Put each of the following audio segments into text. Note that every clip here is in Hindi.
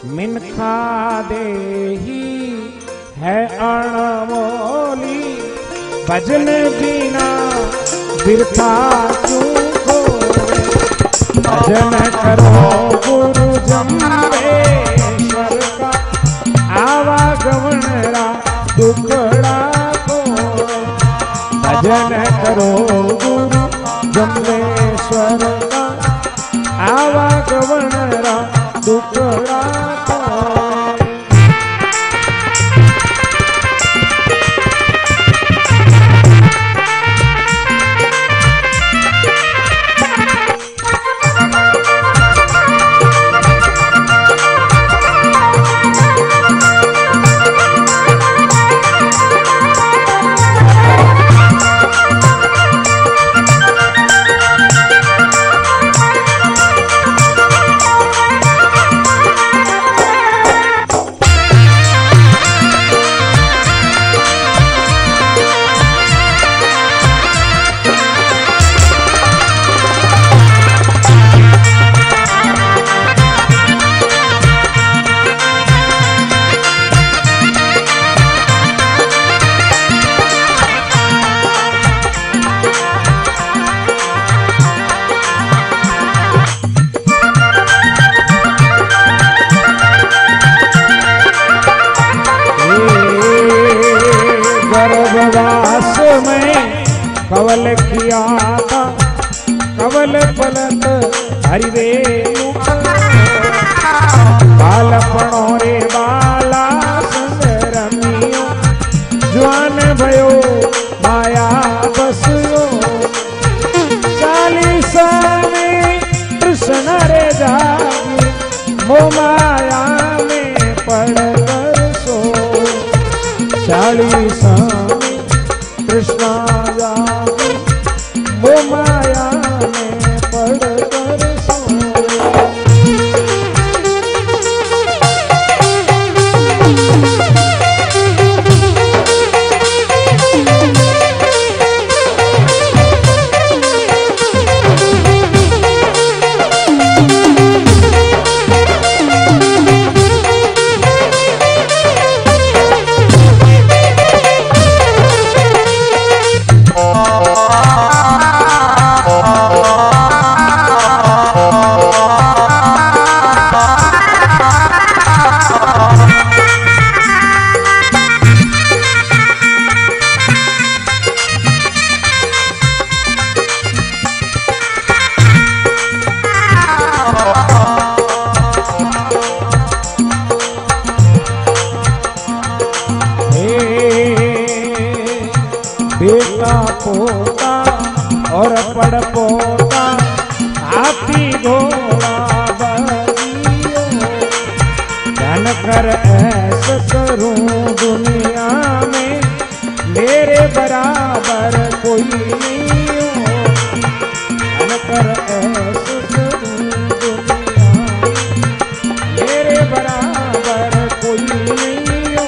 मिनखा देही है अणमोली, भजन बिना बिरथा क्यों खोए। भजन करो गुरु जम्बेश्वर का, आवागमनरा दुखड़ा खोए। भजन करो गुरु जम्बेश्वर का, आवागमनरा दुखड़ा गर्भवास में कवल किया था, कवल पलट हरिवेणु बालपणो रे बाला संगरमियो, ज्वान भयो माया बसयो। 40 में कृष्ण रे जागे, मोह माया में पड़कर सो। 40 में कृष्णा जागे, मोह माया में पड़कर सोए। बेटा पोता और पड़पोता, हाथी घोड़ा बलियो। धन कर ऐसा करूं दुनिया में, मेरे बराबर कोई नहीं हो। धन कर ऐसा करूं दुनिया में, मेरे बराबर कोई नहीं हो।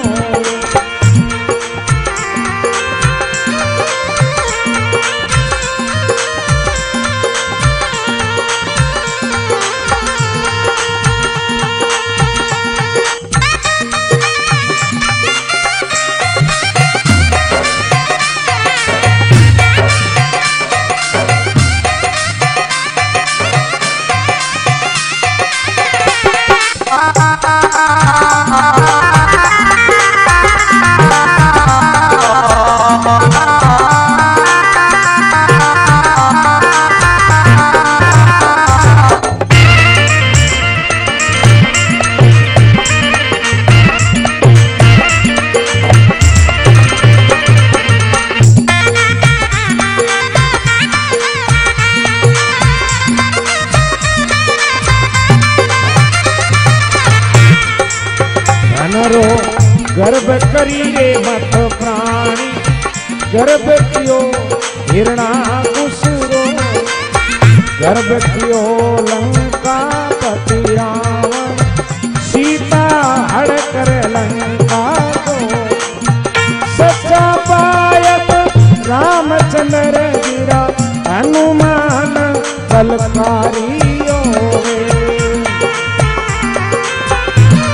गर्भ करी रे मत प्राणी, गर्भ कियो हिरणा कुसुरो। गर्भ कियो लंका पति रावण, सीता हड़ कर लंका को। सच्चा पायत रामचंद्र गिरा, हनुमान बलकारियो रे।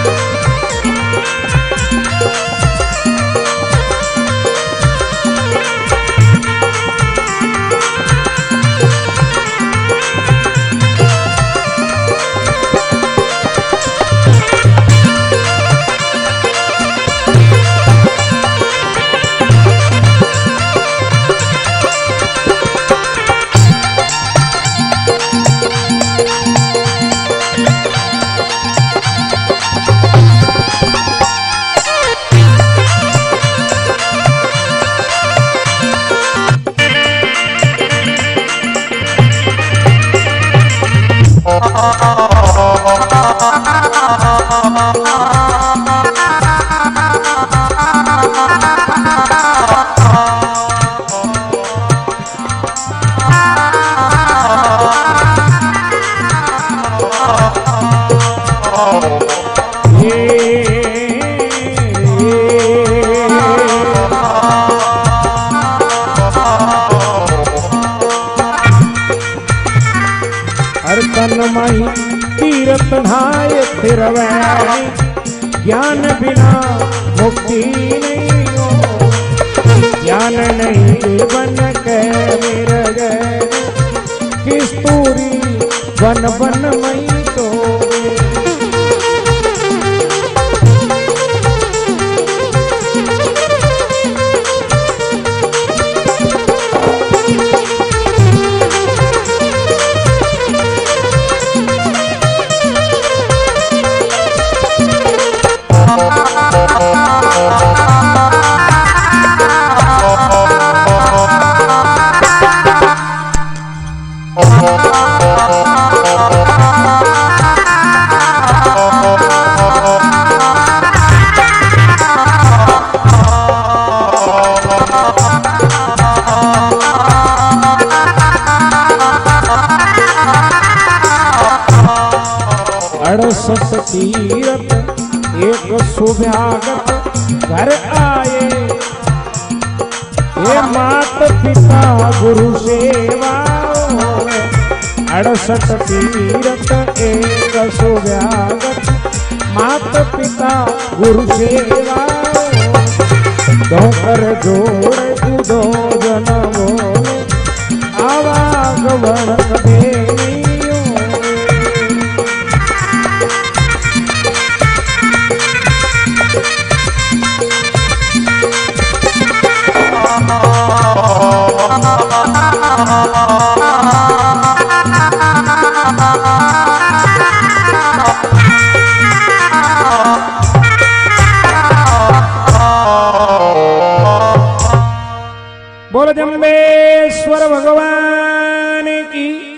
तन्मयी तीरथ नहाय फिरवै ज्ञान बिना मुक्ति नहीं हो ज्ञान नहीं जीवन के मेरे गए किस्तूरी वन वन मई तो अड़सठ तीरथ एक सुभ्यागत घर आए ये मात पिता गुरु सेवा 68 तीरथ एक सुभ्यागत मात पिता गुरु सेवा दो कर जोड़ तू दो जनमो आवागमन देवी बोल जम्बेश्वर भगवान की।